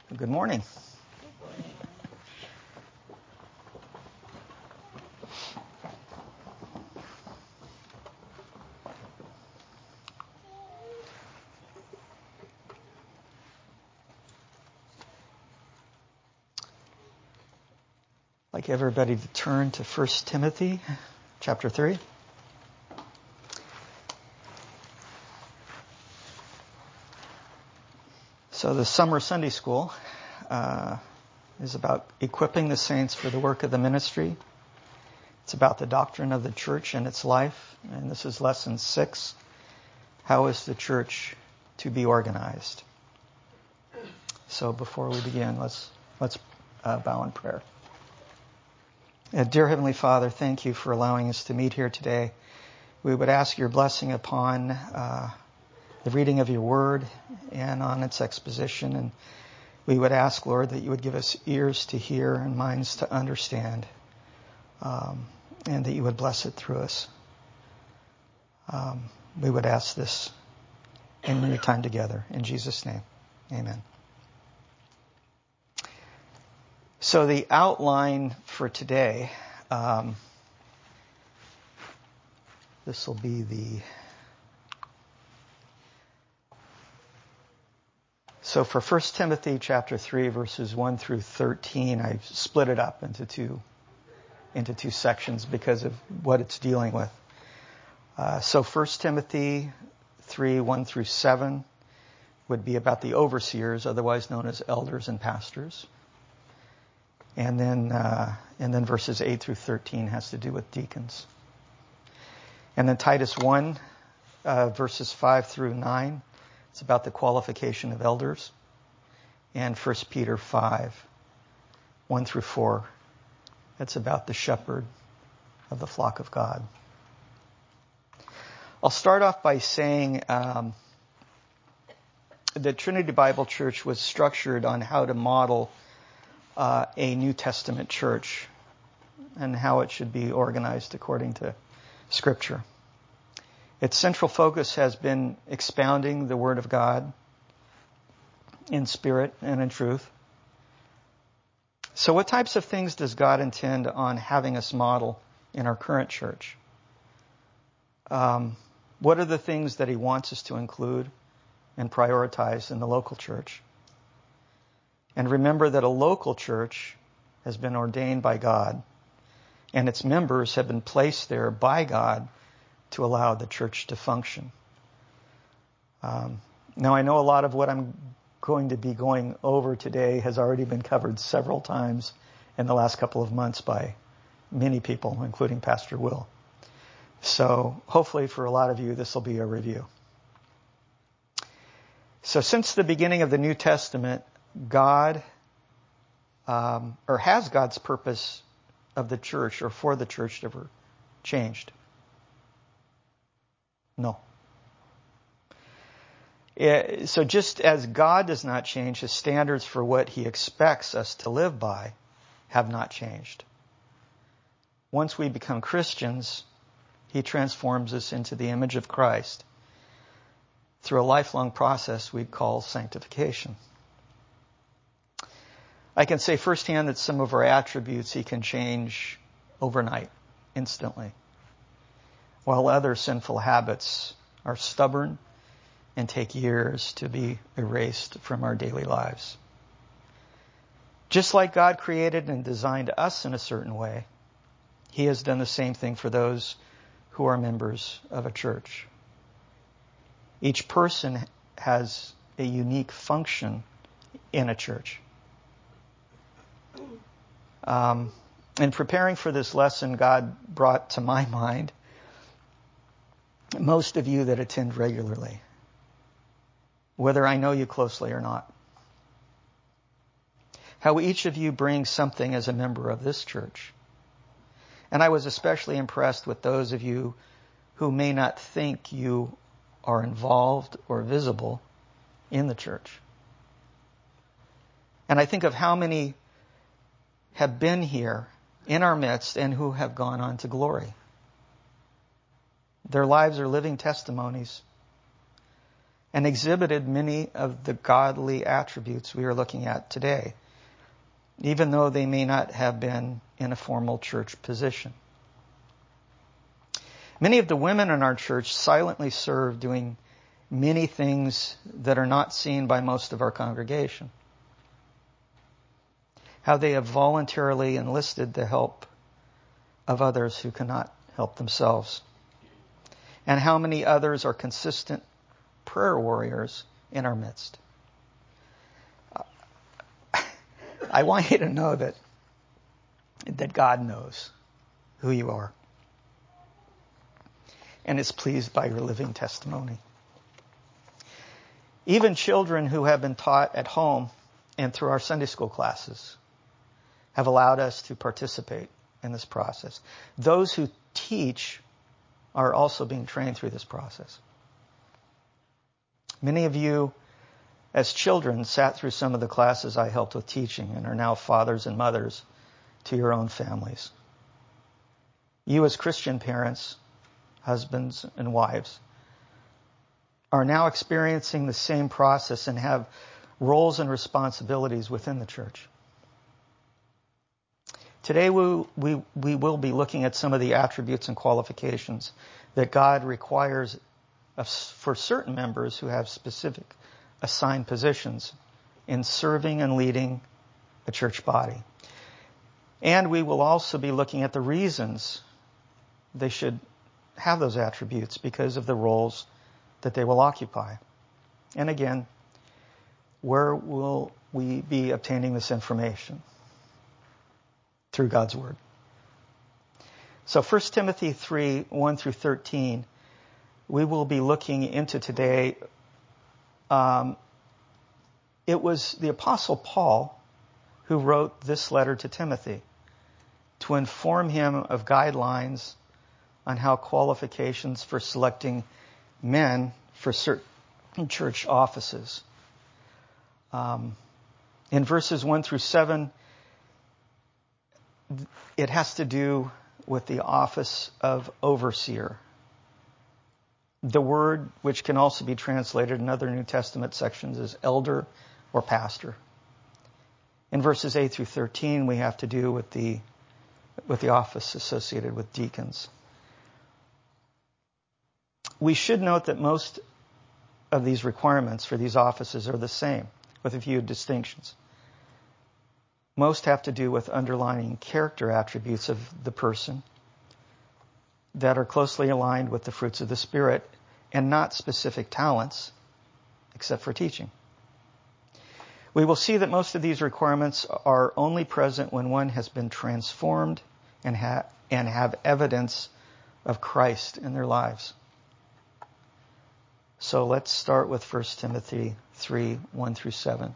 Good morning. I'd like everybody to turn to 1 Timothy chapter 3. So the summer Sunday school is about equipping the saints for the work of the ministry. It's about the doctrine of the church and its life. And this is lesson 6. How is the church to be organized? So before we begin, let's bow in prayer. Dear Heavenly Father, thank you for allowing us to meet here today. We would ask your blessing upon the reading of your word and on its exposition. And we would ask, Lord, that you would give us ears to hear and minds to understand, and that you would bless it through us. We would ask this in your time together. In Jesus' name, amen. So the outline for today, this will be So for 1 Timothy chapter 3, verses 1 through 13, I've split it up into two sections because of what it's dealing with. So 1 Timothy 3, 1 through 7 would be about the overseers, otherwise known as elders and pastors. And then verses 8 through 13 has to do with deacons. And then Titus 1, verses 5 through 9, it's about the qualification of elders. And 1 Peter 5, 1 through 4, it's about the shepherd of the flock of God. I'll start off by saying the Trinity Bible Church was structured on how to model a New Testament church and how it should be organized according to Scripture. Its central focus has been expounding the Word of God in spirit and in truth. So what types of things does God intend on having us model in our current church? What are the things that he wants us to include and prioritize in the local church? And remember that a local church has been ordained by God, and its members have been placed there by God to allow the church to function. Now, I know a lot of what I'm going to be going over today has already been covered several times in the last couple of months by many people, including Pastor Will. So hopefully for a lot of you, this will be a review. So since the beginning of the New Testament, God, or has God's purpose of the church or for the church ever changed? No. So just as God does not change, his standards for what he expects us to live by have not changed. Once we become Christians, he transforms us into the image of Christ through a lifelong process we call sanctification. I can say firsthand that some of our attributes he can change overnight, instantly, while other sinful habits are stubborn and take years to be erased from our daily lives. Just like God created and designed us in a certain way, he has done the same thing for those who are members of a church. Each person has a unique function in a church. In preparing for this lesson, God brought to my mind most of you that attend regularly, whether I know you closely or not. How each of you brings something as a member of this church. And I was especially impressed with those of you who may not think you are involved or visible in the church. And I think of how many have been here in our midst and who have gone on to glory. Their lives are living testimonies. and exhibited many of the godly attributes we are looking at today, even though they may not have been in a formal church position. Many of the women in our church silently serve, doing many things that are not seen by most of our congregation. How they have voluntarily enlisted the help of others who cannot help themselves. And how many others are consistent prayer warriors in our midst. I want you to know that God knows who you are and is pleased by your living testimony. Even children who have been taught at home and through our Sunday school classes have allowed us to participate in this process. Those who teach are also being trained through this process. Many of you, as children, sat through some of the classes I helped with teaching and are now fathers and mothers to your own families. You, as Christian parents, husbands and wives, are now experiencing the same process and have roles and responsibilities within the church. Today we will be looking at some of the attributes and qualifications that God requires for certain members who have specific assigned positions in serving and leading a church body. And we will also be looking at the reasons they should have those attributes because of the roles that they will occupy. And again, where will we be obtaining this information? Through God's Word. So 1 Timothy 3, 1 through 13, we will be looking into today. It was the Apostle Paul who wrote this letter to Timothy to inform him of guidelines on how qualifications for selecting men for certain church offices. In verses 1 through 7, it has to do with the office of overseer. The word, which can also be translated in other New Testament sections as elder or pastor. In verses 8 through 13, we have to do with the office associated with deacons. We should note that most of these requirements for these offices are the same, with a few distinctions. Most have to do with underlying character attributes of the person that are closely aligned with the fruits of the Spirit and not specific talents, except for teaching. We will see that most of these requirements are only present when one has been transformed and have evidence of Christ in their lives. So let's start with 1 Timothy 3, 1 through 7.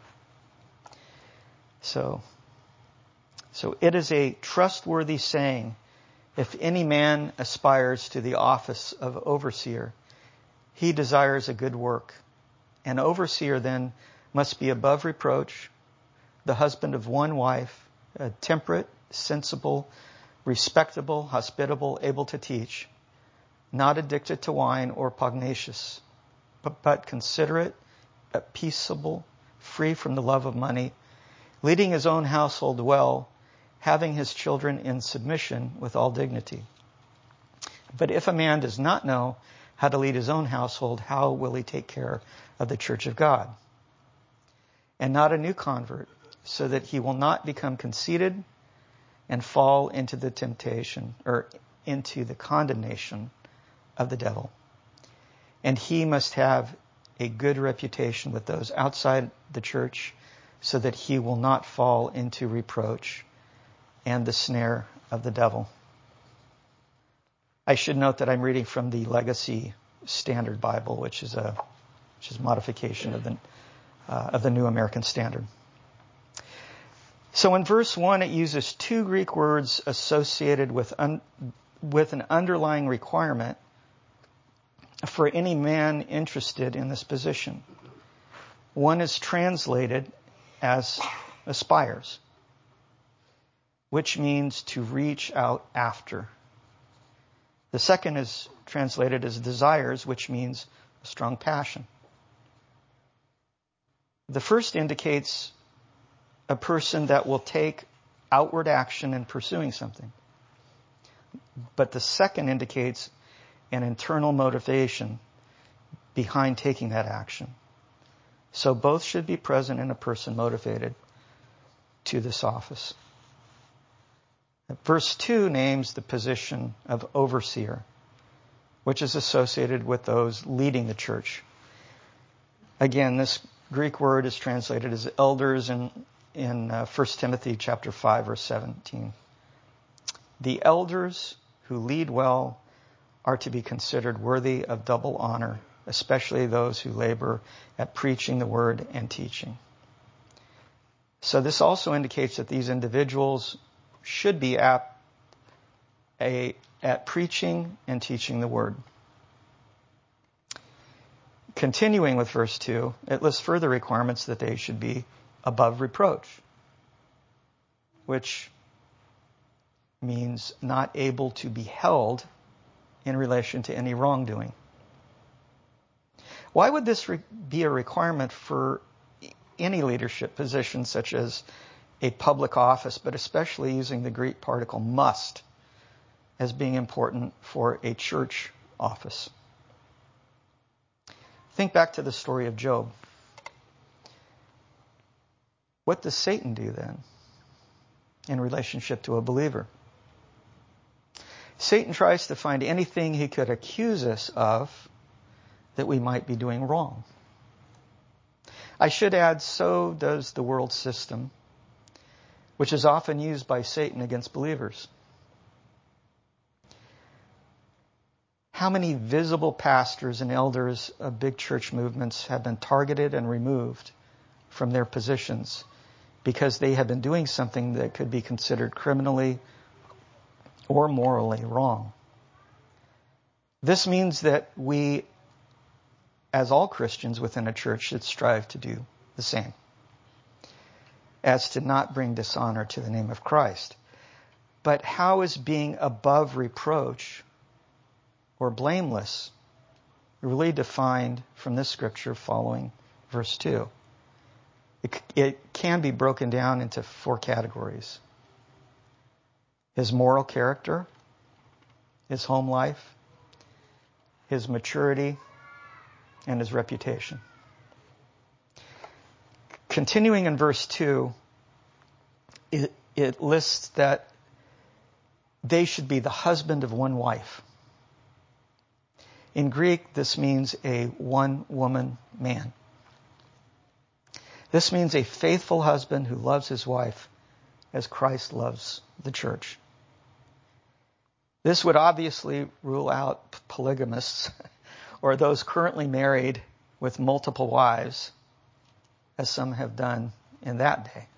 So it is a trustworthy saying, if any man aspires to the office of overseer, he desires a good work. An overseer then must be above reproach, the husband of one wife, temperate, sensible, respectable, hospitable, able to teach, not addicted to wine or pugnacious, but considerate, peaceable, free from the love of money, leading his own household well, having his children in submission with all dignity. But if a man does not know how to lead his own household, how will he take care of the church of God? And not a new convert, so that he will not become conceited and fall into the temptation or into the condemnation of the devil. And he must have a good reputation with those outside the church, so that he will not fall into reproach and the snare of the devil. I should note that I'm reading from the Legacy Standard Bible, which is a modification of the New American Standard. So in verse 1, it uses two Greek words associated with an underlying requirement for any man interested in this position. One is translated as aspires, which means to reach out after. The second is translated as desires, which means a strong passion. The first indicates a person that will take outward action in pursuing something. But the second indicates an internal motivation behind taking that action. So both should be present in a person motivated to this office. Verse 2 names the position of overseer, which is associated with those leading the church. Again, this Greek word is translated as elders in 1 Timothy chapter 5, verse 17. The elders who lead well are to be considered worthy of double honor, especially those who labor at preaching the word and teaching. So this also indicates that these individuals should be at preaching and teaching the word. Continuing with verse 2, it lists further requirements that they should be above reproach, which means not able to be held in relation to any wrongdoing. Why would this be a requirement for any leadership position, such as a public office, but especially using the Greek particle must as being important for a church office? Think back to the story of Job. What does Satan do then in relationship to a believer? Satan tries to find anything he could accuse us of that we might be doing wrong. I should add, so does the world system, which is often used by Satan against believers. How many visible pastors and elders of big church movements have been targeted and removed from their positions because they have been doing something that could be considered criminally or morally wrong? This means that we, as all Christians within a church, should strive to do the same, as to not bring dishonor to the name of Christ. But how is being above reproach or blameless really defined from this scripture following verse 2? It can be broken down into 4 categories: his moral character, his home life, his maturity, and his reputation. Continuing in verse 2, it lists that they should be the husband of one wife. In Greek, this means a one-woman man. This means a faithful husband who loves his wife as Christ loves the church. This would obviously rule out polygamists or those currently married with multiple wives, as some have done in that day.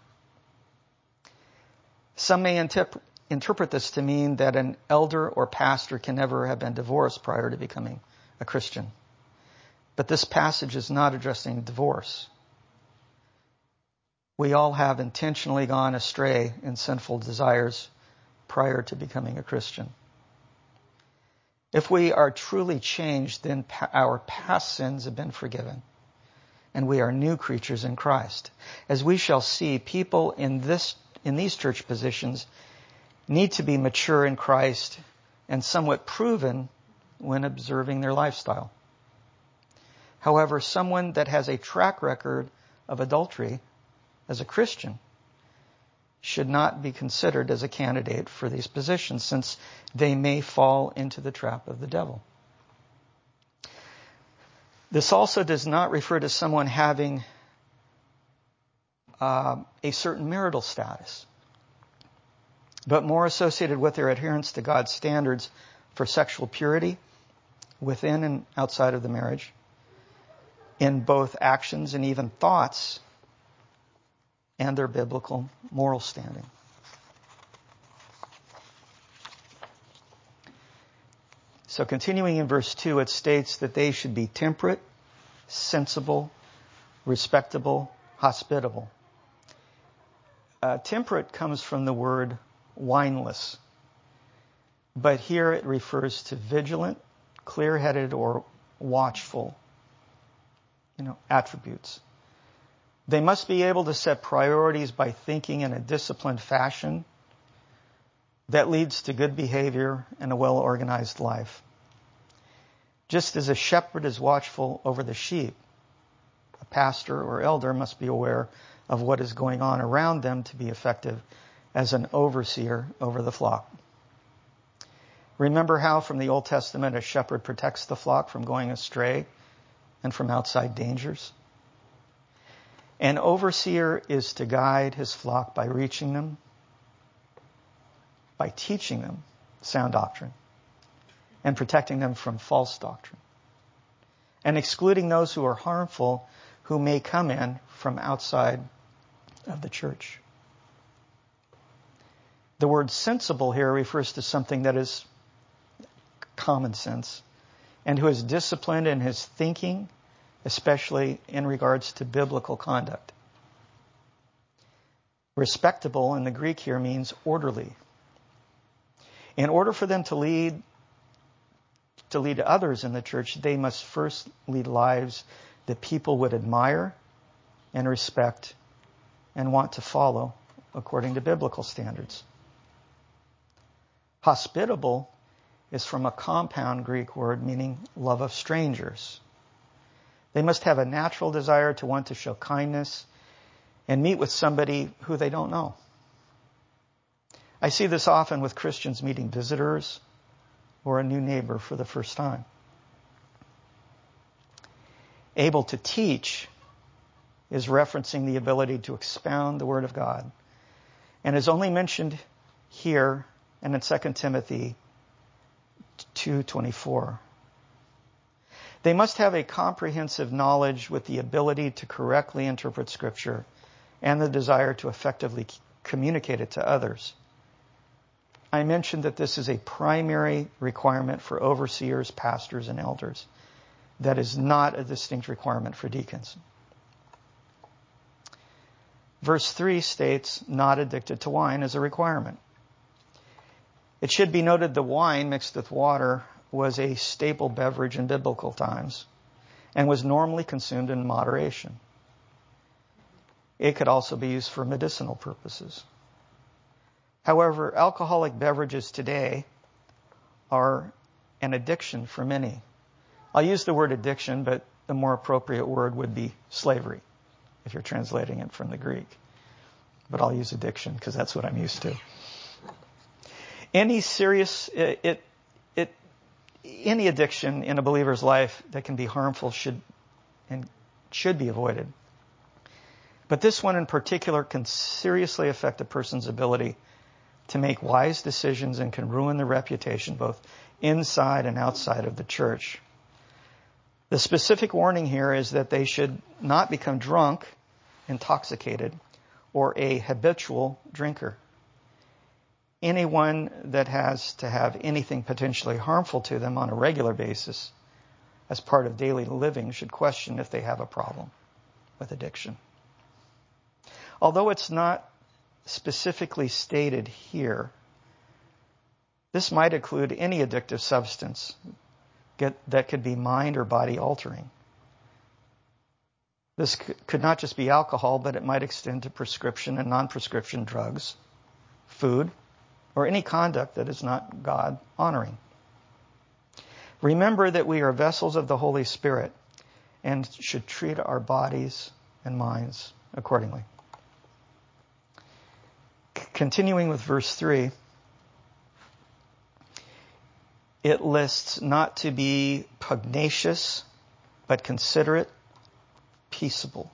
Some may interpret this to mean that an elder or pastor can never have been divorced prior to becoming a Christian. But this passage is not addressing divorce. We all have intentionally gone astray in sinful desires prior to becoming a Christian. If we are truly changed, then our past sins have been forgiven, and we are new creatures in Christ. As we shall see, people in these church positions need to be mature in Christ and somewhat proven when observing their lifestyle. However, someone that has a track record of adultery as a Christian should not be considered as a candidate for these positions, since they may fall into the trap of the devil. This also does not refer to someone having a certain marital status, but more associated with their adherence to God's standards for sexual purity within and outside of the marriage, in both actions and even thoughts, and their biblical moral standing. So continuing in verse 2, it states that they should be temperate, sensible, respectable, hospitable. Temperate comes from the word wineless, but here it refers to vigilant, clear-headed, or watchful, attributes. They must be able to set priorities by thinking in a disciplined fashion that leads to good behavior and a well-organized life. Just as a shepherd is watchful over the sheep, a pastor or elder must be aware of what is going on around them to be effective as an overseer over the flock. Remember how from the Old Testament a shepherd protects the flock from going astray and from outside dangers? An overseer is to guide his flock by reaching them, by teaching them sound doctrine, and protecting them from false doctrine, and excluding those who are harmful who may come in from outside of the church. The word sensible here refers to something that is common sense and who is disciplined in his thinking, especially in regards to biblical conduct. Respectable in the Greek here means orderly. In order for them to lead others in the church, they must first lead lives that people would admire and respect and want to follow according to biblical standards. Hospitable is from a compound Greek word meaning love of strangers. They must have a natural desire to want to show kindness and meet with somebody who they don't know. I see this often with Christians meeting visitors or a new neighbor for the first time. Able to teach is referencing the ability to expound the Word of God, and is only mentioned here and in 2 Timothy 2:24. They must have a comprehensive knowledge with the ability to correctly interpret Scripture and the desire to effectively communicate it to others. I mentioned that this is a primary requirement for overseers, pastors, and elders. That is not a distinct requirement for deacons. Verse 3 states, not addicted to wine is a requirement. It should be noted the wine mixed with water was a staple beverage in biblical times and was normally consumed in moderation. It could also be used for medicinal purposes. However, alcoholic beverages today are an addiction for many. I'll use the word addiction, but the more appropriate word would be slavery, if you're translating it from the Greek. But I'll use addiction because that's what I'm used to. Any any addiction in a believer's life that can be harmful should be avoided. But this one in particular can seriously affect a person's ability to make wise decisions and can ruin their reputation both inside and outside of the church. The specific warning here is that they should not become drunk, intoxicated, or a habitual drinker. Anyone that has to have anything potentially harmful to them on a regular basis as part of daily living should question if they have a problem with addiction. Although it's not specifically stated here, this might include any addictive substance that could be mind or body altering. This could not just be alcohol, but it might extend to prescription and non-prescription drugs, food, or any conduct that is not God honoring. Remember that we are vessels of the Holy Spirit and should treat our bodies and minds accordingly. Continuing with verse 3, it lists not to be pugnacious, but considerate, peaceable.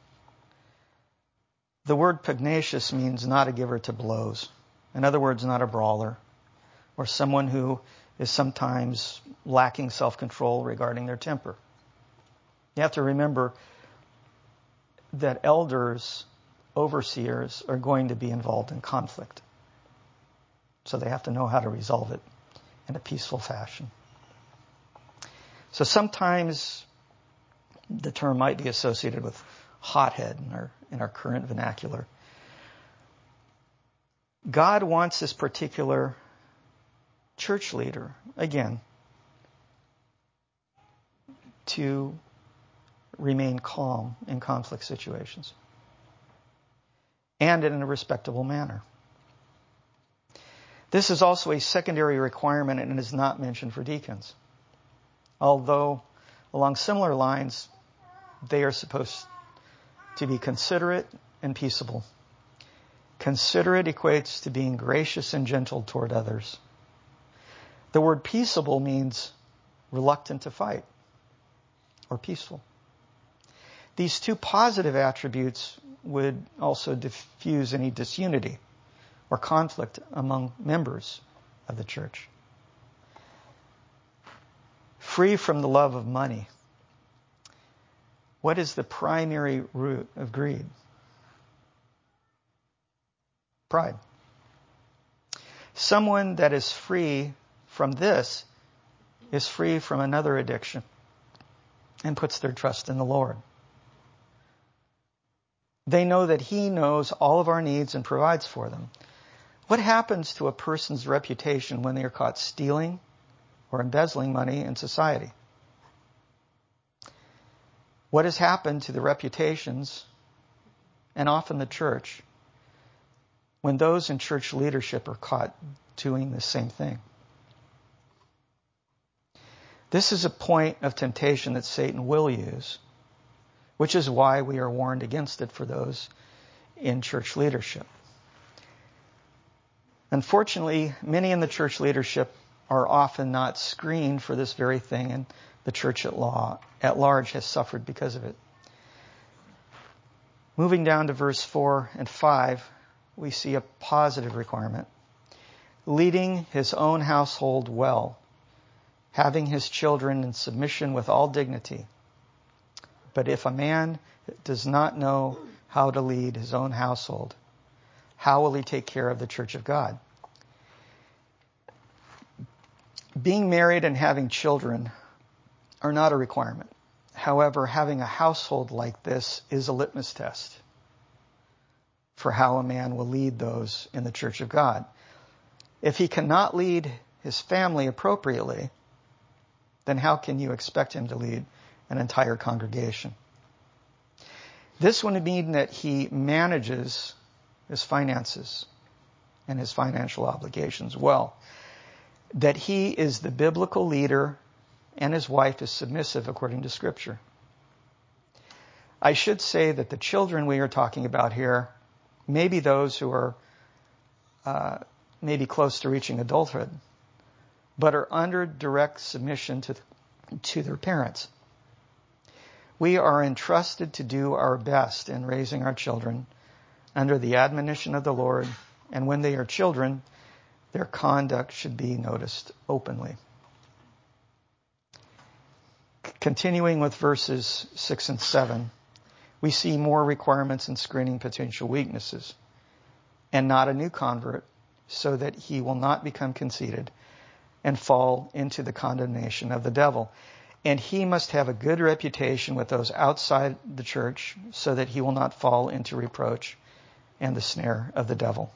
The word pugnacious means not a giver to blows. In other words, not a brawler, or someone who is sometimes lacking self-control regarding their temper. You have to remember that elders, overseers, are going to be involved in conflict. So they have to know how to resolve it in a peaceful fashion. So sometimes the term might be associated with hothead in our current vernacular. God wants this particular church leader, again, to remain calm in conflict situations. and in a respectable manner. This is also a secondary requirement and is not mentioned for deacons. Although, along similar lines, they are supposed to be considerate and peaceable. Considerate equates to being gracious and gentle toward others. The word peaceable means reluctant to fight or peaceful. These two positive attributes would also diffuse any disunity or conflict among members of the church. Free from the love of money. What is the primary root of greed? Pride. Someone that is free from this is free from another addiction and puts their trust in the Lord. They know that He knows all of our needs and provides for them. What happens to a person's reputation when they are caught stealing or embezzling money in society? What has happened to the reputations, and often the church, when those in church leadership are caught doing the same thing? This is a point of temptation that Satan will use, which is why we are warned against it for those in church leadership. Unfortunately, many in the church leadership are often not screened for this very thing, and the church at large has suffered because of it. Moving down to verse 4 and 5, we see a positive requirement. Leading his own household well, having his children in submission with all dignity. But if a man does not know how to lead his own household, how will he take care of the church of God? Being married and having children are not a requirement. However, having a household like this is a litmus test for how a man will lead those in the church of God. If he cannot lead his family appropriately, then how can you expect him to lead an entire congregation? This would mean that he manages his finances and his financial obligations well, that he is the biblical leader and his wife is submissive according to Scripture. I should say that the children we are talking about here may be those who are maybe close to reaching adulthood, but are under direct submission to their parents. We are entrusted to do our best in raising our children under the admonition of the Lord, and when they are children, their conduct should be noticed openly. Continuing with verses 6 and 7, we see more requirements in screening potential weaknesses, and not a new convert, so that he will not become conceited and fall into the condemnation of the devil. And he must have a good reputation with those outside the church, so that he will not fall into reproach and the snare of the devil.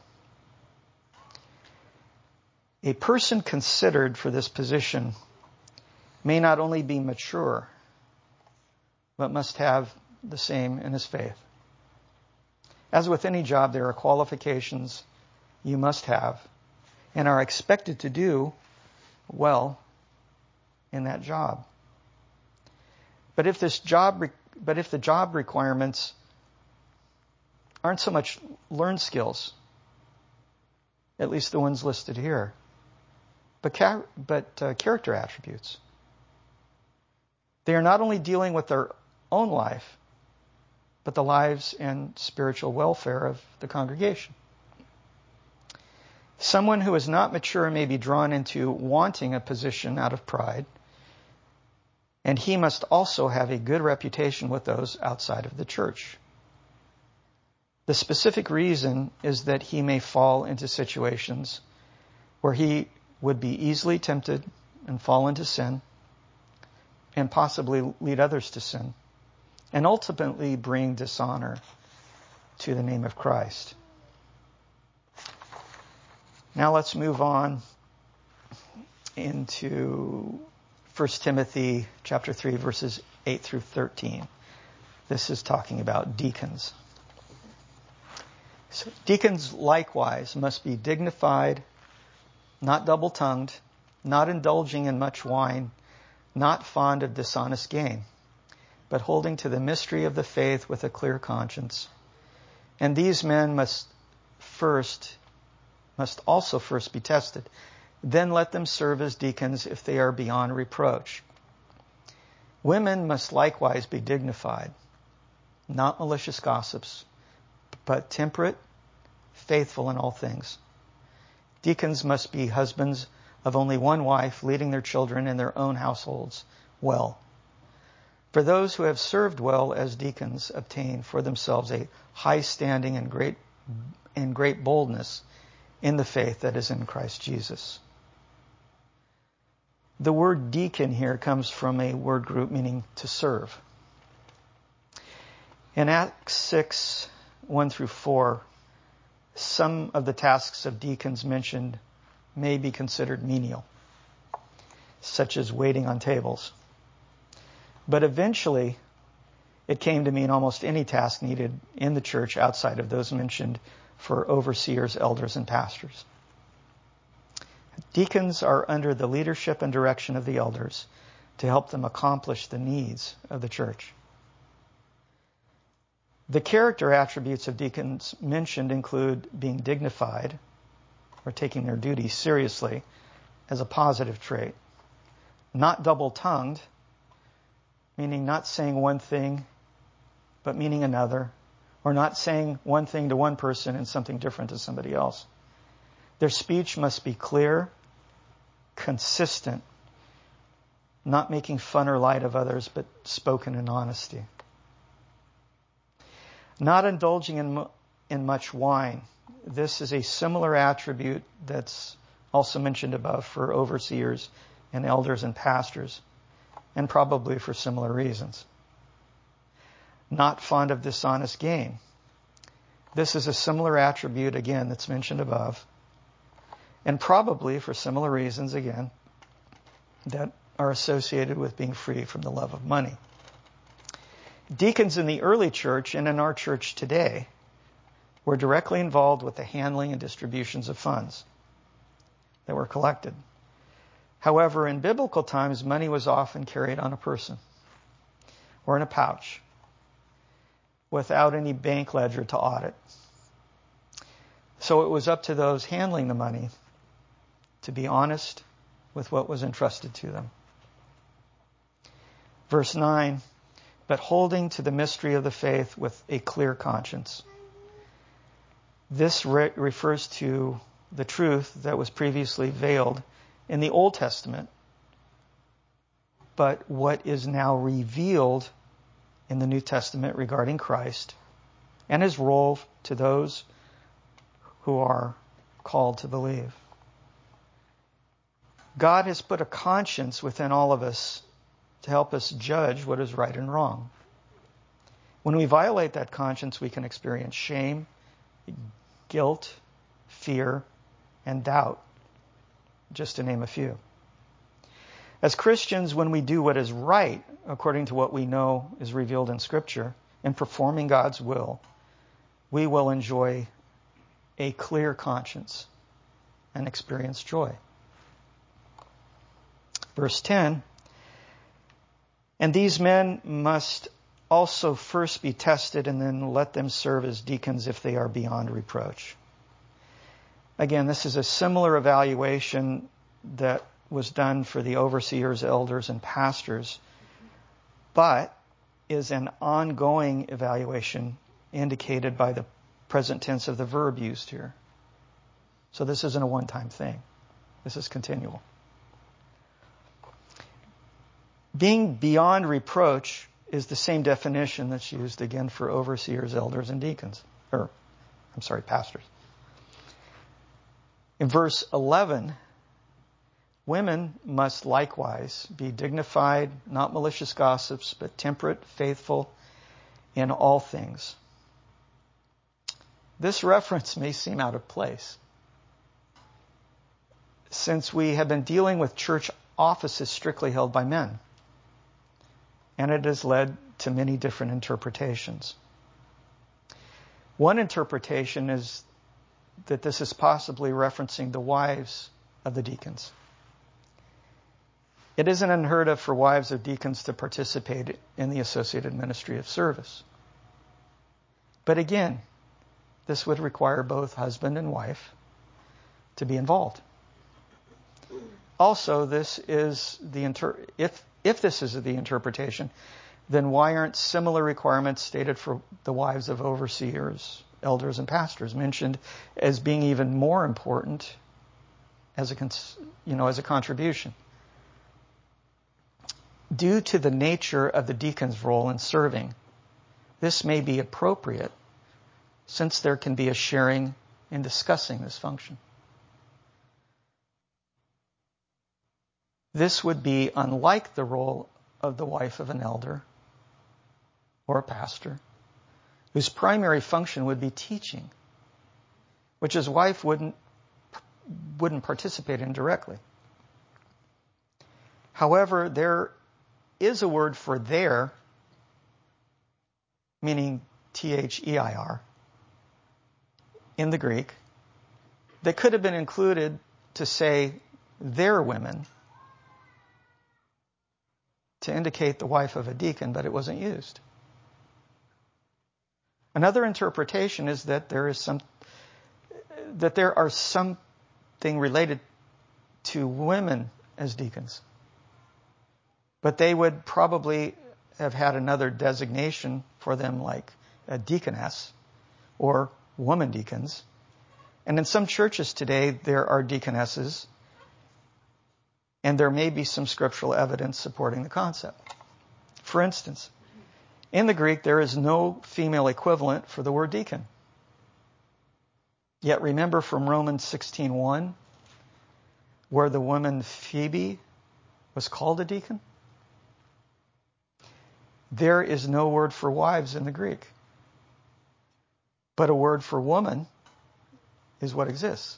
A person considered for this position may not only be mature, but must have the same in his faith. As with any job, there are qualifications you must have and are expected to do well in that job. But if the job requirements aren't so much learned skills, at least the ones listed here, but character attributes. They are not only dealing with their own life, but the lives and spiritual welfare of the congregation. Someone who is not mature may be drawn into wanting a position out of pride, and he must also have a good reputation with those outside of the church. The specific reason is that he may fall into situations where he would be easily tempted and fall into sin, and possibly lead others to sin, and ultimately bring dishonor to the name of Christ. Now let's move on into 1 Timothy chapter 3, verses 8 through 13. This is talking about deacons. So deacons likewise must be dignified, not double-tongued, not indulging in much wine, not fond of dishonest gain, but holding to the mystery of the faith with a clear conscience. And these men must also first be tested. Then let them serve as deacons if they are beyond reproach. Women must likewise be dignified, not malicious gossips, but temperate, faithful in all things. Deacons must be husbands of only one wife, leading their children in their own households well. For those who have served well as deacons obtain for themselves a high standing and great boldness in the faith that is in Christ Jesus. The word deacon here comes from a word group meaning to serve. In Acts 6, 1 through 4, some of the tasks of deacons mentioned may be considered menial, such as waiting on tables. But eventually, it came to mean almost any task needed in the church outside of those mentioned for overseers, elders, and pastors. Deacons are under the leadership and direction of the elders to help them accomplish the needs of the church. The character attributes of deacons mentioned include being dignified, or taking their duties seriously as a positive trait, not double-tongued, meaning not saying one thing but meaning another, or not saying one thing to one person and something different to somebody else. Their speech must be clear, consistent, not making fun or light of others, but spoken in honesty. Not indulging in much wine. This is a similar attribute that's also mentioned above for overseers and elders and pastors, and probably for similar reasons. Not fond of dishonest gain. This is a similar attribute, again, that's mentioned above, and probably for similar reasons, again, that are associated with being free from the love of money. Deacons in the early church and in our church today were directly involved with the handling and distributions of funds that were collected. However, in biblical times, money was often carried on a person or in a pouch without any bank ledger to audit. So it was up to those handling the money to be honest with what was entrusted to them. Verse 9, but holding to the mystery of the faith with a clear conscience. This refers to the truth that was previously veiled in the Old Testament, but what is now revealed in the New Testament regarding Christ and his role to those who are called to believe. God has put a conscience within all of us to help us judge what is right and wrong. When we violate that conscience, we can experience shame, guilt, fear, and doubt, just to name a few. As Christians, when we do what is right, according to what we know is revealed in Scripture, in performing God's will, we will enjoy a clear conscience and experience joy. Verse 10, and these men must also first be tested and then let them serve as deacons if they are beyond reproach. Again, this is a similar evaluation that was done for the overseers, elders, and pastors, but is an ongoing evaluation indicated by the present tense of the verb used here. So this isn't a one-time thing. This is continual. Being beyond reproach is the same definition that's used again for overseers, elders, and deacons. Pastors. In verse 11, women must likewise be dignified, not malicious gossips, but temperate, faithful in all things. This reference may seem out of place, since we have been dealing with church offices strictly held by men, and it has led to many different interpretations. One interpretation is that this is possibly referencing the wives of the deacons. It isn't unheard of for wives of deacons to participate in the associated ministry of service. But again, this would require both husband and wife to be involved. Also, this is if this is the interpretation, then why aren't similar requirements stated for the wives of overseers, elders, and pastors mentioned as being even more important as a contribution? Due to the nature of the deacon's role in serving, this may be appropriate since there can be a sharing in discussing this function. This would be unlike the role of the wife of an elder or a pastor, whose primary function would be teaching, which his wife wouldn't participate in directly. However, there is a word for there, meaning T-H-E-I-R, in the Greek, that could have been included to say their women, to indicate the wife of a deacon, but it wasn't used. Another interpretation is that there are something related to women as deacons. But they would probably have had another designation for them, like a deaconess or woman deacons. And in some churches today, there are deaconesses, and there may be some scriptural evidence supporting the concept. For instance, in the Greek, there is no female equivalent for the word deacon. Yet remember from Romans 16:1, where the woman Phoebe was called a deacon? There is no word for wives in the Greek. But a word for woman is what exists.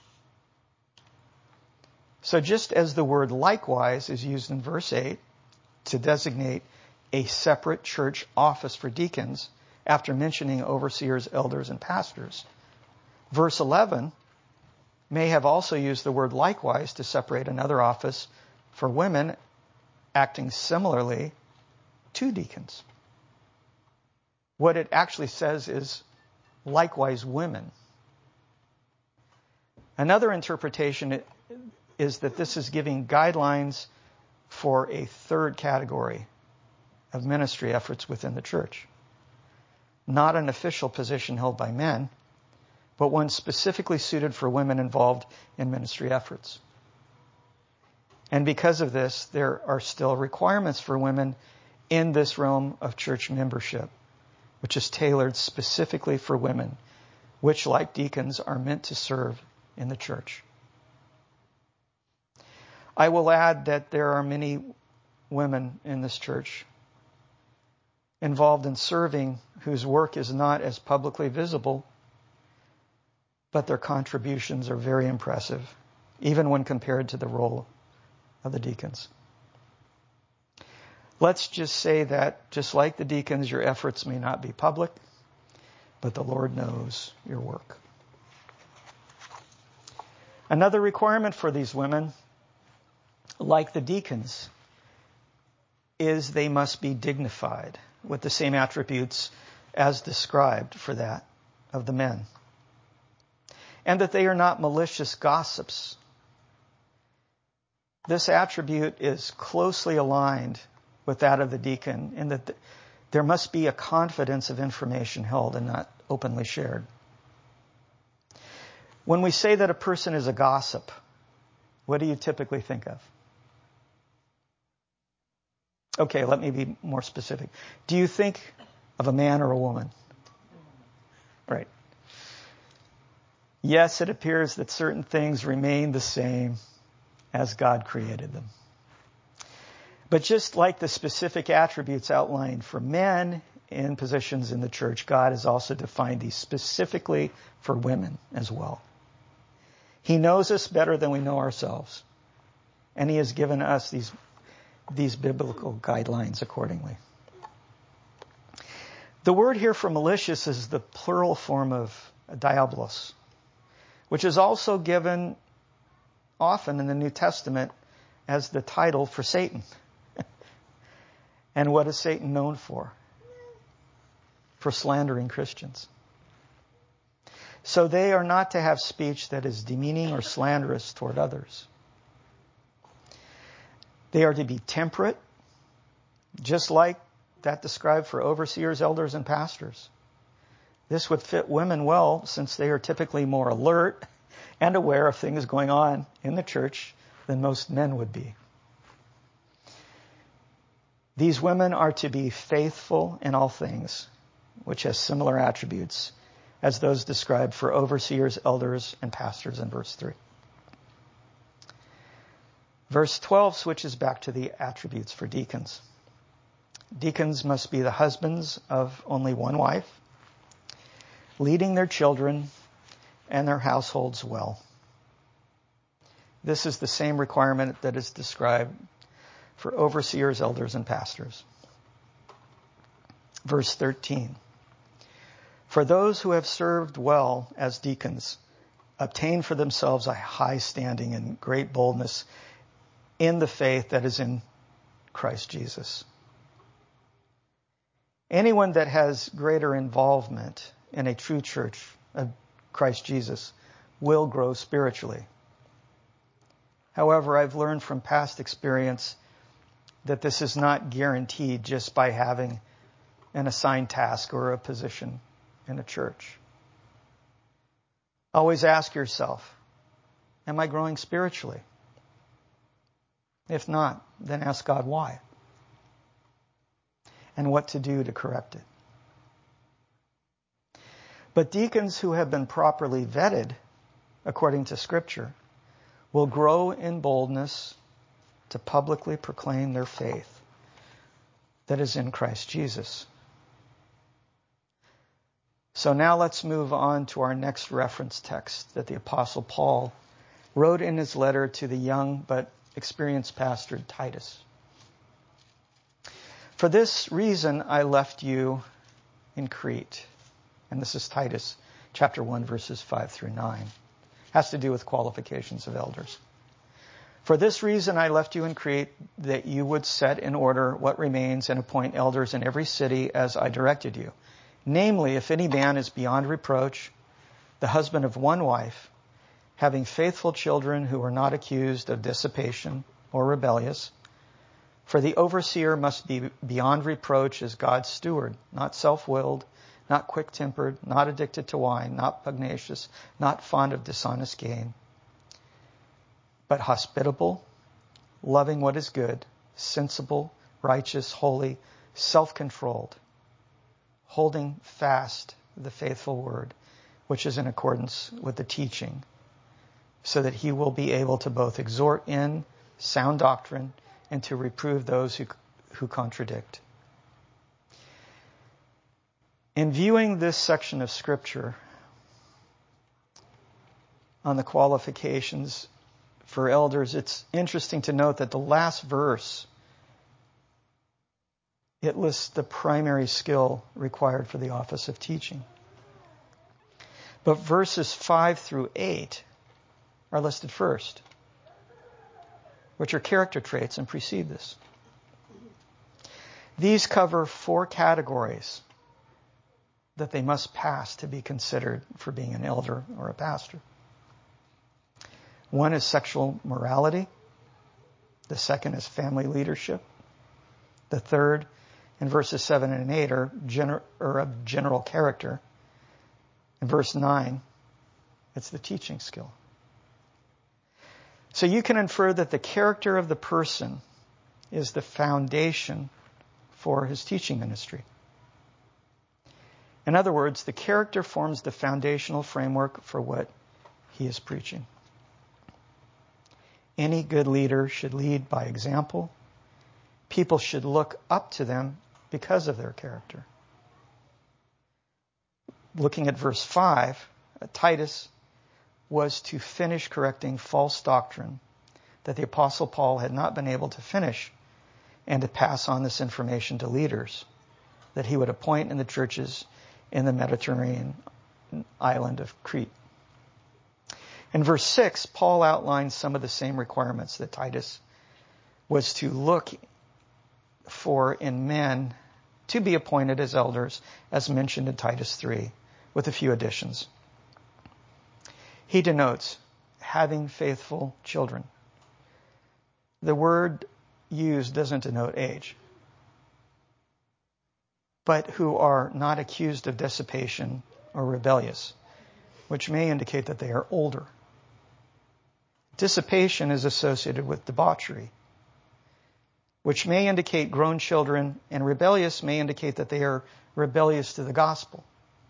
So just as the word likewise is used in verse 8 to designate a separate church office for deacons after mentioning overseers, elders, and pastors, verse 11 may have also used the word likewise to separate another office for women acting similarly to deacons. What it actually says is likewise women. Another interpretation is that this is giving guidelines for a third category of ministry efforts within the church. Not an official position held by men, but one specifically suited for women involved in ministry efforts. And because of this, there are still requirements for women in this realm of church membership, which is tailored specifically for women, which, like deacons, are meant to serve in the church. I will add that there are many women in this church involved in serving whose work is not as publicly visible, but their contributions are very impressive, even when compared to the role of the deacons. Let's just say that, just like the deacons, your efforts may not be public, but the Lord knows your work. Another requirement for these women, like the deacons, is they must be dignified with the same attributes as described for that of the men. And that they are not malicious gossips. This attribute is closely aligned with that of the deacon in that there must be a confidence of information held and not openly shared. When we say that a person is a gossip, what do you typically think of? Okay, let me be more specific. Do you think of a man or a woman? Right. Yes, it appears that certain things remain the same as God created them. But just like the specific attributes outlined for men in positions in the church, God has also defined these specifically for women as well. He knows us better than we know ourselves. And He has given us these biblical guidelines accordingly. The word here for malicious is the plural form of diabolos, which is also given often in the New Testament as the title for Satan. And what is Satan known for? For slandering Christians. So they are not to have speech that is demeaning or slanderous toward others. They are to be temperate, just like that described for overseers, elders, and pastors. This would fit women well, since they are typically more alert and aware of things going on in the church than most men would be. These women are to be faithful in all things, which has similar attributes as those described for overseers, elders, and pastors in verse 3. Verse 12 switches back to the attributes for deacons. Deacons must be the husbands of only one wife, leading their children and their households well. This is the same requirement that is described for overseers, elders, and pastors. Verse 13. For those who have served well as deacons obtain for themselves a high standing and great boldness in the faith that is in Christ Jesus. Anyone that has greater involvement in a true church of Christ Jesus will grow spiritually. However, I've learned from past experience that this is not guaranteed just by having an assigned task or a position in a church. Always ask yourself, am I growing spiritually? If not, then ask God why and what to do to correct it. But deacons who have been properly vetted according to Scripture will grow in boldness to publicly proclaim their faith that is in Christ Jesus. So now let's move on to our next reference text that the Apostle Paul wrote in his letter to the young but experienced pastor Titus. For this reason I left you in Crete. And this is Titus chapter 1 verses 5 through 9. Has to do with qualifications of elders. For this reason I left you in Crete, that you would set in order what remains and appoint elders in every city as I directed you. Namely, if any man is beyond reproach, the husband of one wife, having faithful children who are not accused of dissipation or rebellious. For the overseer must be beyond reproach as God's steward, not self-willed, not quick-tempered, not addicted to wine, not pugnacious, not fond of dishonest gain, but hospitable, loving what is good, sensible, righteous, holy, self-controlled, holding fast the faithful word, which is in accordance with the teaching, so that he will be able to both exhort in sound doctrine and to reprove those who contradict. In viewing this section of Scripture on the qualifications for elders, it's interesting to note that the last verse, it lists the primary skill required for the office of teaching. But verses 5 through 8 are listed first, which are character traits and precede this. These cover 4 categories that they must pass to be considered for being an elder or a pastor. One is sexual morality. The second is family leadership. The third, in verses 7 and 8, are of general character. In verse 9, it's the teaching skill. So you can infer that the character of the person is the foundation for his teaching ministry. In other words, the character forms the foundational framework for what he is preaching. Any good leader should lead by example. People should look up to them because of their character. Looking at verse 5, Titus was to finish correcting false doctrine that the Apostle Paul had not been able to finish, and to pass on this information to leaders that he would appoint in the churches in the Mediterranean island of Crete. In verse 6, Paul outlines some of the same requirements that Titus was to look for in men to be appointed as elders, as mentioned in Titus 3, with a few additions. He denotes having faithful children. The word used doesn't denote age, but who are not accused of dissipation or rebellious, which may indicate that they are older. Dissipation is associated with debauchery, which may indicate grown children, and rebellious may indicate that they are rebellious to the gospel.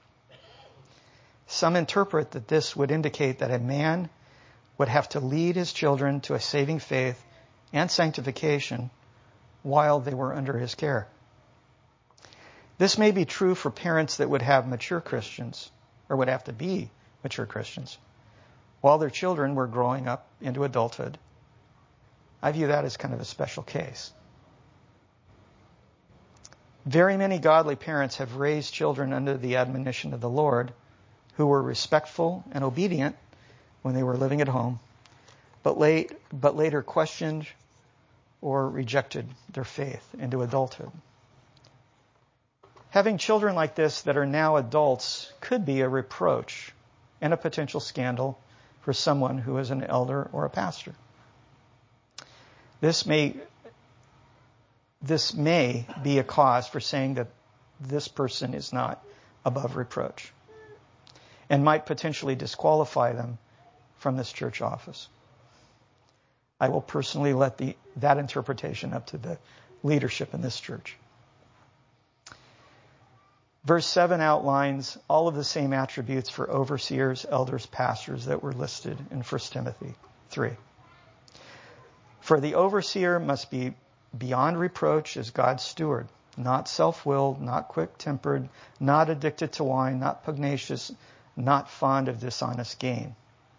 Some interpret that this would indicate that a man would have to lead his children to a saving faith and sanctification while they were under his care. This may be true for parents that would have mature Christians, or would have to be mature Christians, while their children were growing up into adulthood. I view that as kind of a special case. Very many godly parents have raised children under the admonition of the Lord who were respectful and obedient when they were living at home, but later questioned or rejected their faith into adulthood. Having children like this that are now adults could be a reproach and a potential scandal for someone who is an elder or a pastor. This may be a cause for saying that this person is not above reproach and might potentially disqualify them from this church office. I will personally let that interpretation up to the leadership in this church. Verse 7 outlines all of the same attributes for overseers, elders, pastors that were listed in 1 Timothy 3. For the overseer must be beyond reproach as God's steward, not self-willed, not quick-tempered, not addicted to wine, not pugnacious, not fond of dishonest gain.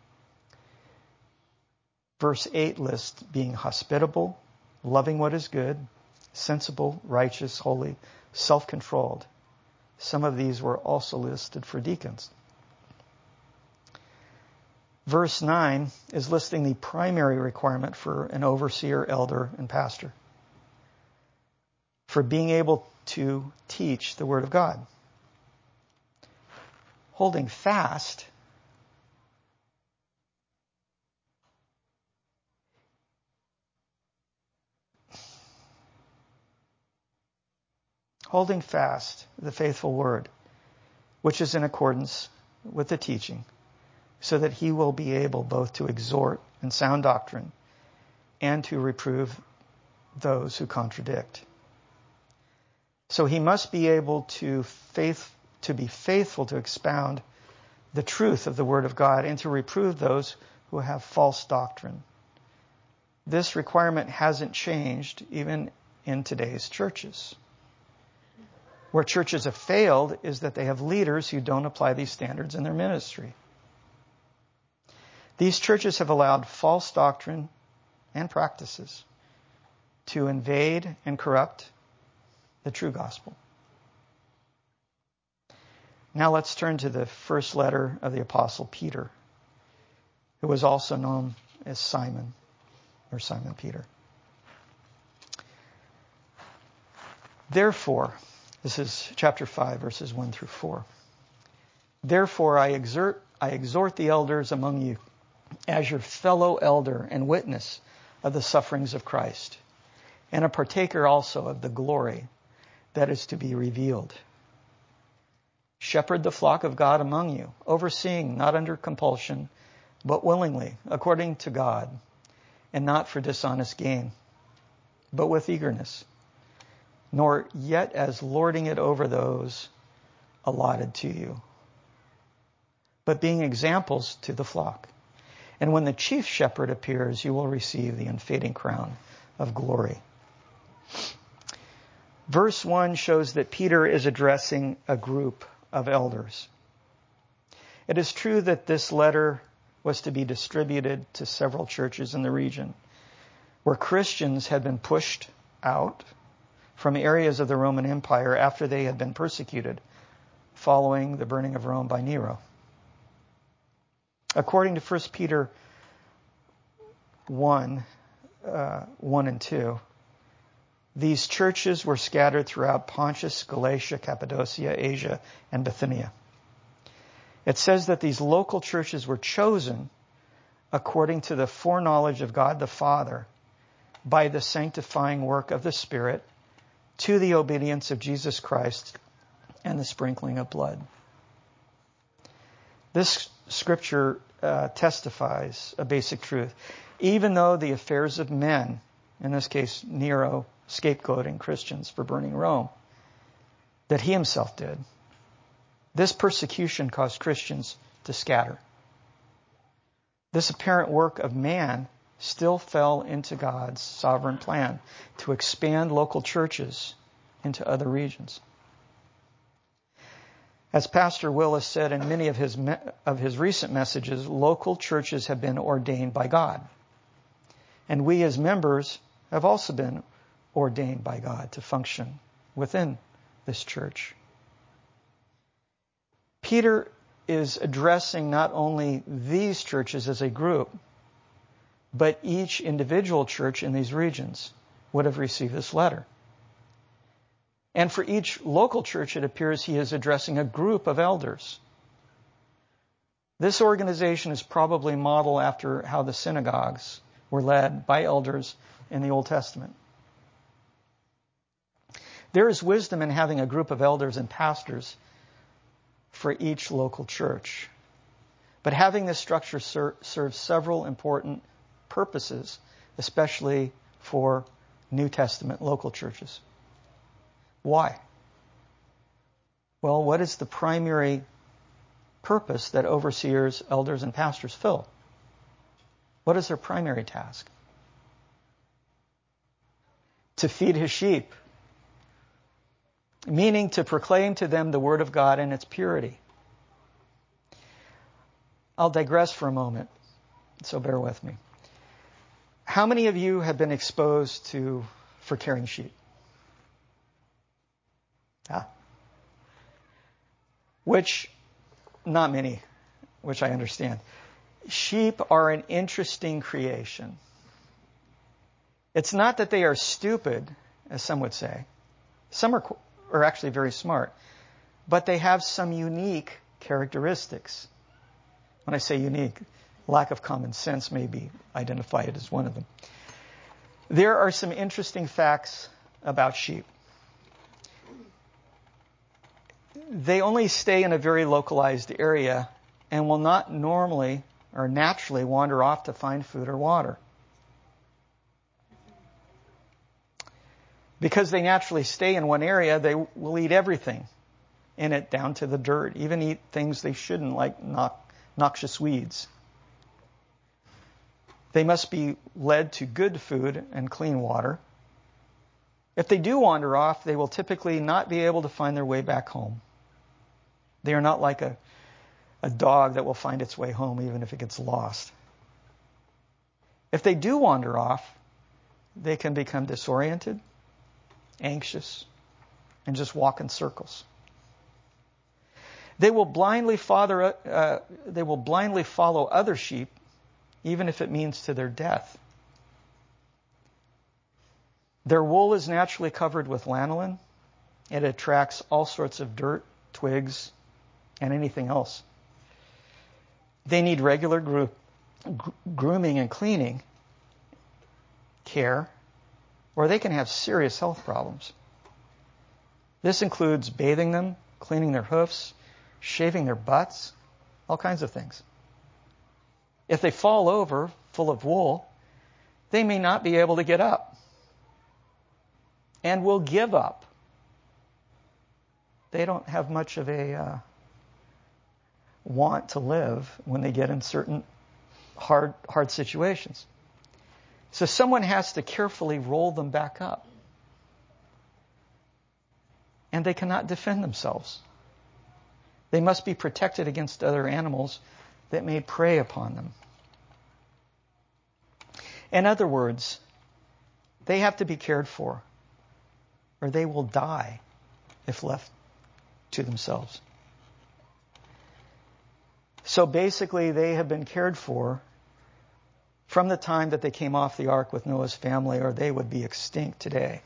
Verse 8 lists being hospitable, loving what is good, sensible, righteous, holy, self-controlled. Some of these were also listed for deacons. Verse 9 is listing the primary requirement for an overseer, elder, and pastor for being able to teach the Word of God. Holding fast the faithful word, which is in accordance with the teaching, so that he will be able both to exhort in sound doctrine and to reprove those who contradict. So he must be able to be faithful to expound the truth of the Word of God and to reprove those who have false doctrine. This requirement hasn't changed even in today's churches. Where churches have failed is that they have leaders who don't apply these standards in their ministry. These churches have allowed false doctrine and practices to invade and corrupt the true gospel. Now let's turn to the first letter of the Apostle Peter, who was also known as Simon, or Simon Peter. Therefore, this is chapter 5, verses 1 through 4. Therefore, I exhort the elders among you as your fellow elder and witness of the sufferings of Christ, and a partaker also of the glory that is to be revealed. Shepherd the flock of God among you, overseeing, not under compulsion, but willingly, according to God, and not for dishonest gain, but with eagerness, nor yet as lording it over those allotted to you, but being examples to the flock. And when the chief shepherd appears, you will receive the unfading crown of glory. Verse 1 shows that Peter is addressing a group of elders. It is true that this letter was to be distributed to several churches in the region where Christians had been pushed out from areas of the Roman Empire after they had been persecuted following the burning of Rome by Nero. According to 1 Peter 1 and 2, these churches were scattered throughout Pontus, Galatia, Cappadocia, Asia, and Bithynia. It says that these local churches were chosen according to the foreknowledge of God the Father by the sanctifying work of the Spirit to the obedience of Jesus Christ and the sprinkling of blood. This scripture testifies a basic truth. Even though the affairs of men, in this case Nero, scapegoating Christians for burning Rome, that he himself did, this persecution caused Christians to scatter. This apparent work of man still fell into God's sovereign plan to expand local churches into other regions. As Pastor Willis said in many of his recent messages, local churches have been ordained by God. And we as members have also been ordained by God to function within this church. Peter is addressing not only these churches as a group, but each individual church in these regions would have received this letter. And for each local church, it appears he is addressing a group of elders. This organization is probably modeled after how the synagogues were led by elders in the Old Testament. There is wisdom in having a group of elders and pastors for each local church. But having this structure serves several important purposes, especially for New Testament local churches. Why? Well, what is the primary purpose that overseers, elders, and pastors fill? What is their primary task? To feed his sheep, meaning to proclaim to them the Word of God in its purity. I'll digress for a moment, so bear with me. How many of you have been exposed for carrying sheep? Not many, which I understand. Sheep are an interesting creation. It's not that they are stupid, as some would say. Some are actually very smart, but they have some unique characteristics. When I say unique, lack of common sense may be identified as one of them. There are some interesting facts about sheep. They only stay in a very localized area and will not normally or naturally wander off to find food or water. Because they naturally stay in one area, they will eat everything in it down to the dirt, even eat things they shouldn't, like noxious weeds. They must be led to good food and clean water. If they do wander off, they will typically not be able to find their way back home. They are not like a dog that will find its way home even if it gets lost. If they do wander off, they can become disoriented, anxious, and just walk in circles. They will blindly follow other sheep, even if it means to their death. Their wool is naturally covered with lanolin. It attracts all sorts of dirt, twigs, and anything else. They need regular grooming and cleaning care, or they can have serious health problems. This includes bathing them, cleaning their hoofs, shaving their butts, all kinds of things. If they fall over full of wool, they may not be able to get up and will give up. They don't have much of a want to live when they get in certain hard situations. So someone has to carefully roll them back up. And they cannot defend themselves. They must be protected against other animals that may prey upon them. In other words, they have to be cared for. or they will die if left to themselves. So basically, they have been cared for from the time that they came off the ark with Noah's family, or they would be extinct today.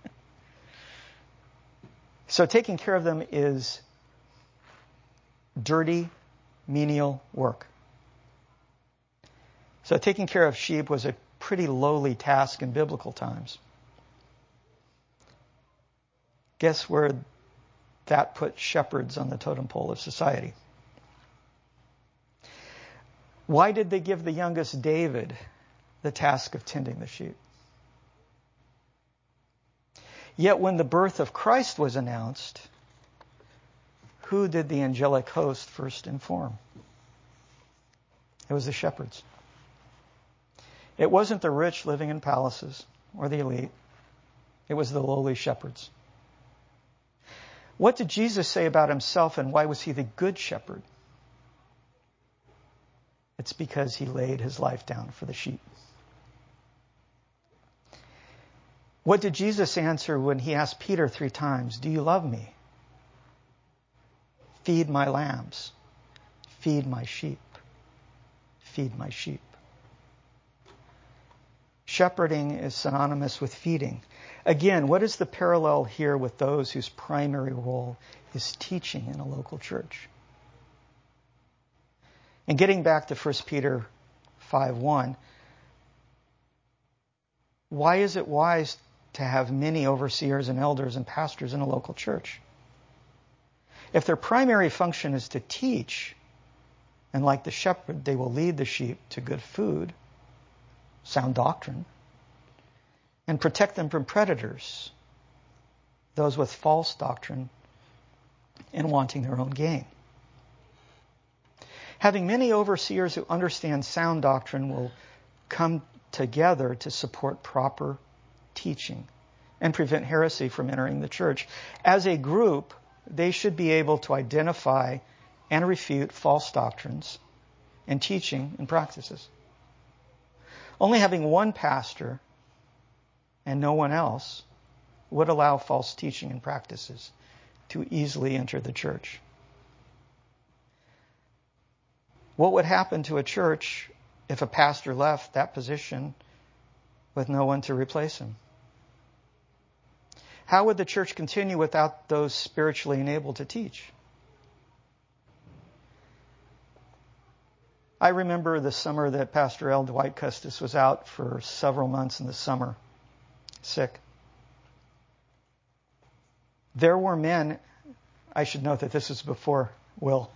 So taking care of them is dirty, menial work. So taking care of sheep was a pretty lowly task in biblical times. Guess where that put shepherds on the totem pole of society? Why did they give the youngest David the task of tending the sheep? Yet when the birth of Christ was announced, who did the angelic host first inform? It was the shepherds. It wasn't the rich living in palaces or the elite. It was the lowly shepherds. What did Jesus say about himself, and why was he the good shepherd? It's because he laid his life down for the sheep. What did Jesus answer when he asked Peter 3 times, "Do you love me?" Feed my lambs. Feed my sheep. Feed my sheep. Shepherding is synonymous with feeding. Again, what is the parallel here with those whose primary role is teaching in a local church? And getting back to 1 Peter 5:1, why is it wise to have many overseers and elders and pastors in a local church? If their primary function is to teach, and like the shepherd, they will lead the sheep to good food, sound doctrine, and protect them from predators, those with false doctrine and wanting their own gain. Having many overseers who understand sound doctrine will come together to support proper teaching and prevent heresy from entering the church. As a group, they should be able to identify and refute false doctrines and teaching and practices. Only having one pastor and no one else would allow false teaching and practices to easily enter the church. What would happen to a church if a pastor left that position with no one to replace him? How would the church continue without those spiritually enabled to teach? I remember the summer that Pastor L. Dwight Custis was out for several months in the summer, sick. There were men, I should note that this was before Will,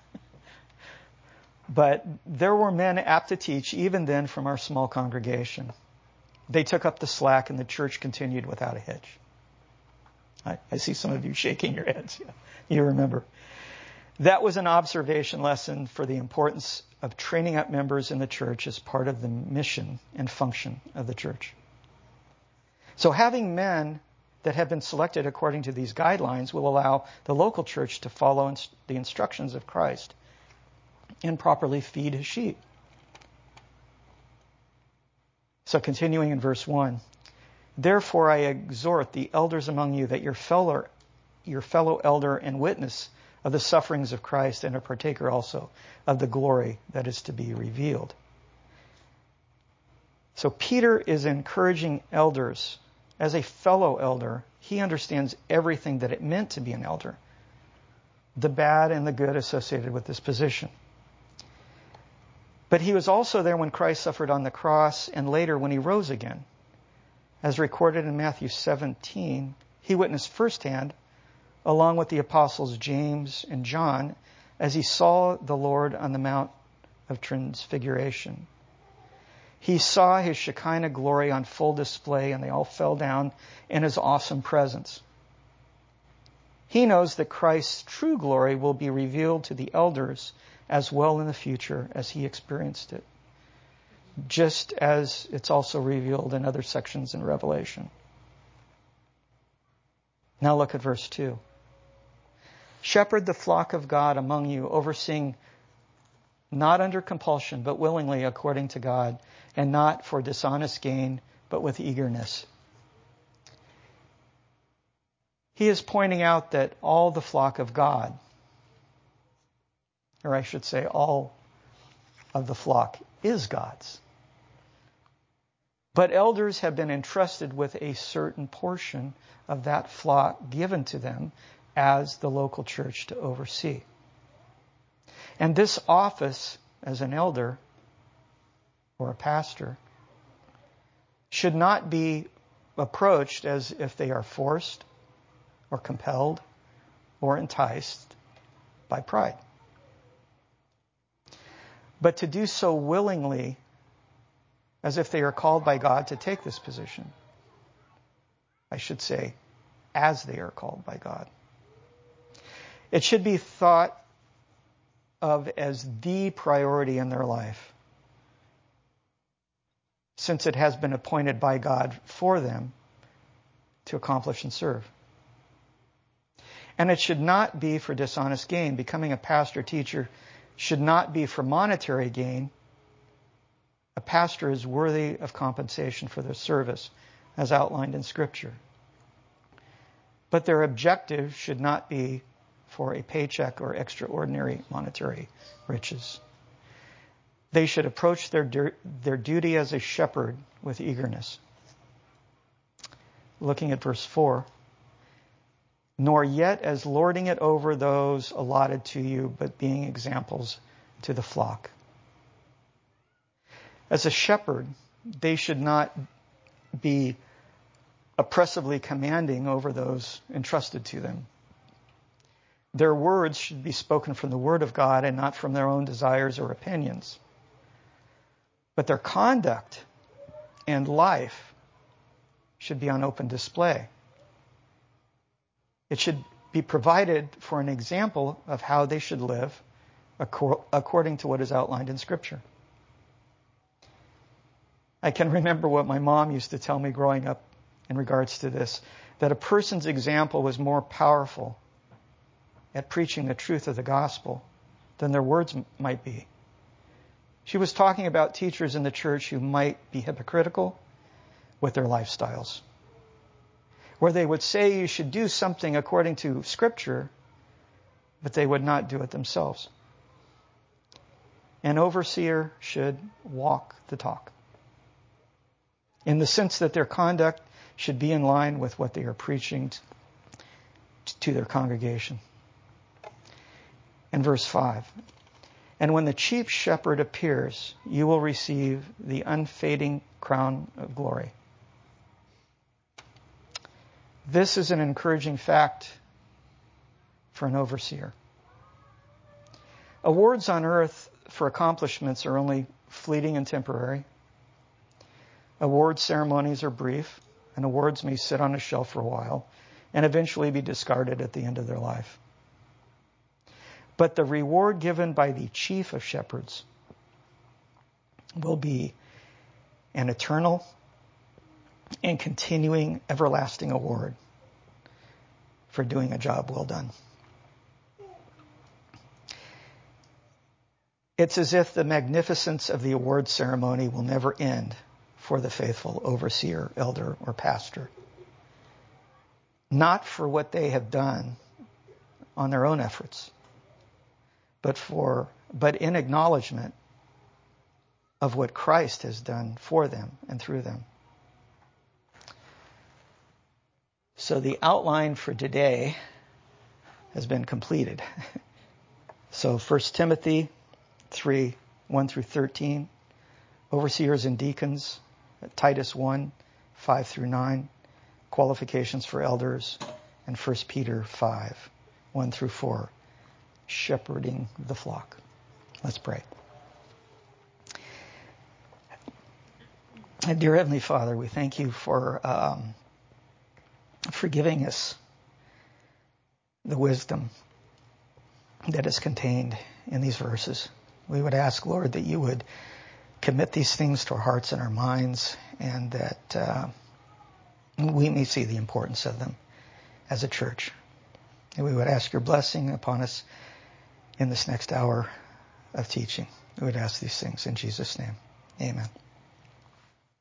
but there were men apt to teach even then from our small congregation. They took up the slack and the church continued without a hitch. I see some of you shaking your heads. Yeah, you remember. That was an observation lesson for the importance of training up members in the church as part of the mission and function of the church. So having men that have been selected according to these guidelines will allow the local church to follow the instructions of Christ and properly feed his sheep. So continuing in verse 1, therefore I exhort the elders among you that your fellow elder and witness of the sufferings of Christ and a partaker also of the glory that is to be revealed. So Peter is encouraging elders. As a fellow elder, he understands everything that it meant to be an elder, the bad and the good associated with this position. But he was also there when Christ suffered on the cross and later when he rose again. As recorded in Matthew 17, he witnessed firsthand, along with the apostles James and John, as he saw the Lord on the Mount of Transfiguration. He saw his Shekinah glory on full display, and they all fell down in his awesome presence. He knows that Christ's true glory will be revealed to the elders as well in the future as he experienced it, just as it's also revealed in other sections in Revelation. Now look at verse 2. Shepherd the flock of God among you, overseeing not under compulsion, but willingly according to God, and not for dishonest gain, but with eagerness. He is pointing out that all the flock of God, or I should say all of the flock, is God's. But elders have been entrusted with a certain portion of that flock given to them as the local church to oversee. And this office as an elder or a pastor should not be approached as if they are forced or compelled or enticed by pride, but to do so willingly, as if they are called by God to take this position. I should say, as they are called by God. It should be thought of as the priority in their life, since it has been appointed by God for them to accomplish and serve. And it should not be for dishonest gain. Becoming a pastor teacher should not be for monetary gain. A pastor is worthy of compensation for their service, as outlined in Scripture. But their objective should not be for a paycheck or extraordinary monetary riches. They should approach their duty as a shepherd with eagerness. Looking at verse 4, nor yet as lording it over those allotted to you, but being examples to the flock. As a shepherd, they should not be oppressively commanding over those entrusted to them. Their words should be spoken from the Word of God and not from their own desires or opinions. But their conduct and life should be on open display. It should be provided for an example of how they should live according to what is outlined in Scripture. I can remember what my mom used to tell me growing up in regards to this, that a person's example was more powerful at preaching the truth of the gospel than their words might be. She was talking about teachers in the church who might be hypocritical with their lifestyles, where they would say you should do something according to Scripture, but they would not do it themselves. An overseer should walk the talk, in the sense that their conduct should be in line with what they are preaching to their congregation. In verse 5, and when the chief shepherd appears, you will receive the unfading crown of glory. This is an encouraging fact for an overseer. Awards on earth for accomplishments are only fleeting and temporary. Award ceremonies are brief, and awards may sit on a shelf for a while and eventually be discarded at the end of their life. But the reward given by the chief of shepherds will be an eternal and continuing everlasting award for doing a job well done. It's as if the magnificence of the award ceremony will never end for the faithful overseer, elder, or pastor. Not for what they have done on their own efforts, but in acknowledgement of what Christ has done for them and through them. So the outline for today has been completed. So 1 Timothy 3, 1 through 13, overseers and deacons, Titus 1, 5 through 9, qualifications for elders, and 1 Peter 5, 1 through 4, shepherding the flock. Let's pray. Dear Heavenly Father, we thank you for giving us the wisdom that is contained in these verses. We would ask, Lord, that you would commit these things to our hearts and our minds, and that we may see the importance of them as a church. And we would ask your blessing upon us in this next hour of teaching. We would ask these things in Jesus' name. Amen.